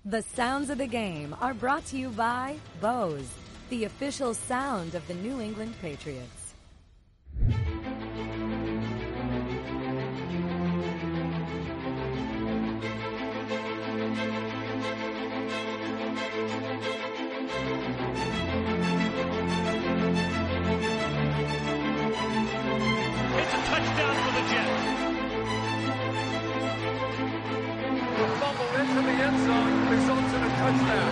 The sounds of the game are brought to you by Bose, the official sound of the New England Patriots. It's a touchdown for the Jets. The fumble into the end zone results in a touchdown.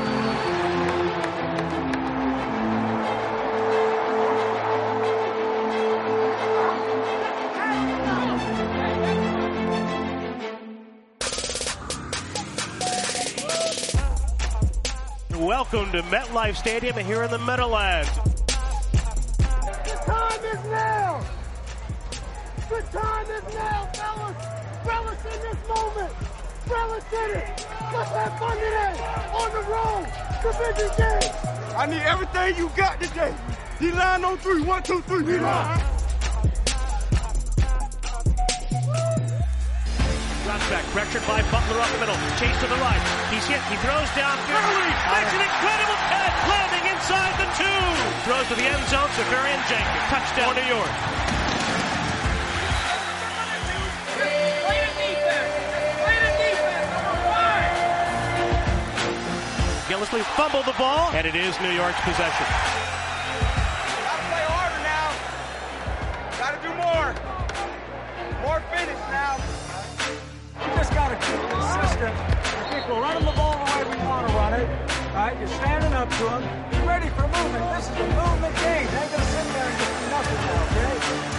Welcome to MetLife Stadium here in the Meadowlands. The time is now! The time is now, fellas! Relish in this moment! Relish in it! Let's have fun today! On the road! Division game! I need everything you got today! D-line on three. 1, 2, 3, D-line! Drops back, pressured by Butler up the middle. Chase to the right. He's hit. He throws down. Gurley makes an incredible catch, landing inside the 2. Throws to the end zone. Safarian Jenkins. Touchdown, New York. Gillislee fumbled the ball, and it is New York's possession. Gotta play harder now. Gotta do more. More finish now. We just got to keep consistent. I think we're running the ball the way we want to run it. All right, you're standing up to them. Be ready for movement. This is a movement game. They ain't going to sit there and just do nothing now, okay?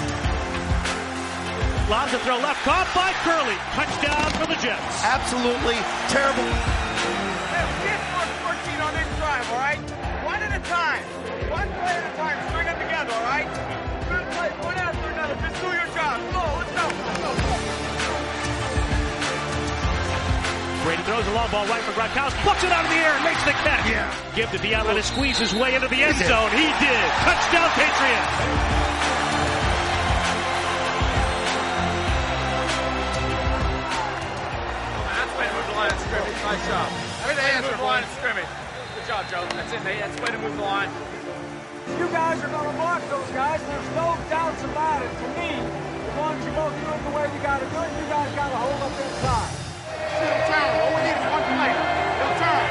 Lobs a throw left, caught by Gurley. Touchdown for the Jets. Absolutely terrible. Get 14 on this drive, all right? One at a time. One play at a time. String them together, all right? Good play, one after another. Just do your job. Go, let's go. Let's go. Brady throws a long ball right for Gronkowski. Plucks it out of the air and makes the catch. Yeah. Give to Dion to squeeze his way into the end zone. He did. Touchdown, Patriots. That's way to move the line of scrimmage. Nice job. Move the line of scrimmage. Good job, Joe. That's it, mate. That's the way to move the line. You guys are going to block those guys. There's no doubts about it. To me, as long as you both do it the way you got to do it, you guys got to hold up inside. He'll turn. All we need is one play. He'll turn.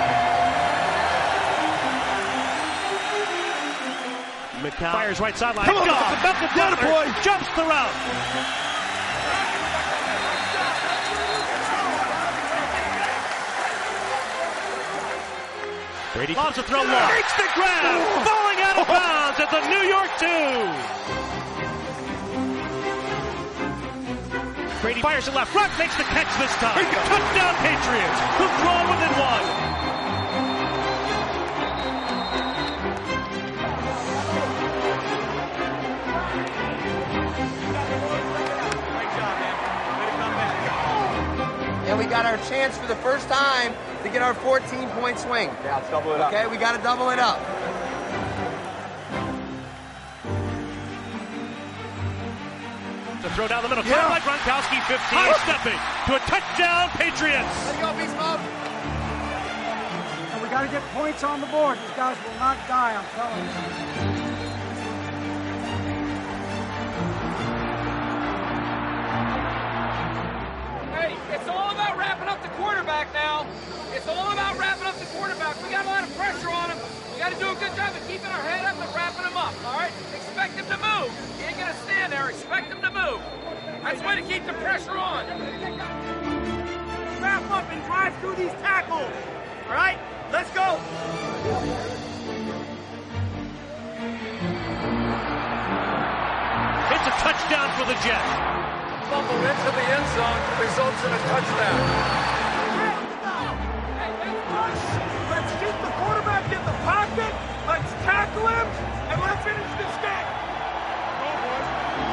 McCown fires right sideline. Come on, Butler boy. Jumps the route. Brady lobs a throw long. Makes the grab. Falling out of bounds at the New York 2. Brady fires it left. Gronk makes the catch this time. Touchdown, Patriots, who've drawn within 1. And we got our chance for the first time to get our 14-point swing. Yeah, let's double it up. Okay, we got to double it up. To throw down the middle. Caught by Gronkowski, 15, stepping to a touchdown, Patriots. Let's go, Beast Mode. And we got to get points on the board. These guys will not die, I'm telling you. Hey, it's all about wrapping up the quarterback now. It's all about wrapping up the quarterback. We got a lot of pressure on him. We got to do a good job of keeping our head up and wrapping him up, all right? Expect him to move. He ain't going to stand there. Expect him to move. That's the way to keep the pressure on. Wrap up and drive through these tackles. All right? Let's go. It's a touchdown for the Jets. Fumble into the end zone results in a touchdown. Let's keep the quarterback in the pocket. Let's tackle him, and let's finish this game. Go, boys.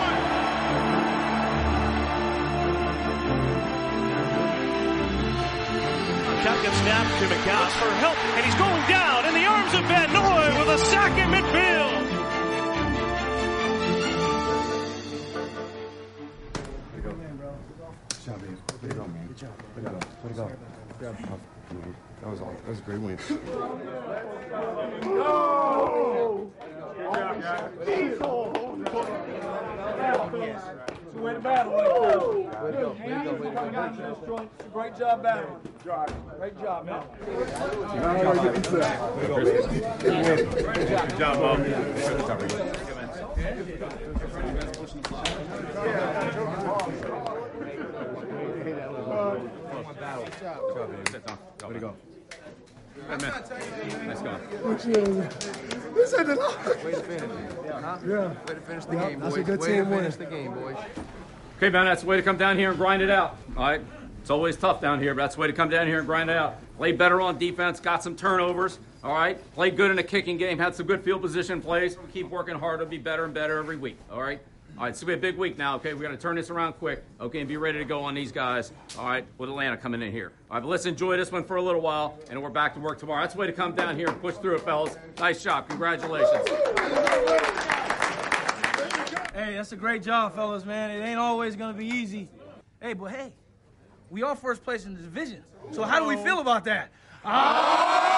Shotgun snap to McCown for help, and he's going down in the arms of Van Noy with a sack in midfield. Come in, bro. Good job, man. Way to go, man. Good job. Way to go. Way to go. That was all. That was a great win. No! Good job, guys. It's a way to battle. Great job battling. Great job, man. Good job, Bob. Way to go. Nice going. This ain't enough. Way to finish. Yeah. Way to finish the game, boys. That's a good Way team to win. finish the game, boys. Okay, man, that's the way to come down here and grind it out. All right? It's always tough down here, but that's the way to come down here and grind it out. Play better on defense, got some turnovers, all right? Played good in the kicking game, had some good field position plays. Keep working hard, it'll be better and better every week, all right? All right, it's going to be a big week now, okay? We got to turn this around quick, okay, and be ready to go on these guys, all right, with Atlanta coming in here. All right, but let's enjoy this one for a little while, and we're back to work tomorrow. That's the way to come down here and push through it, fellas. Nice job. Congratulations. Hey, that's a great job, fellas, man. It ain't always going to be easy. Hey, but hey, we are first place in the division. So how do we feel about that?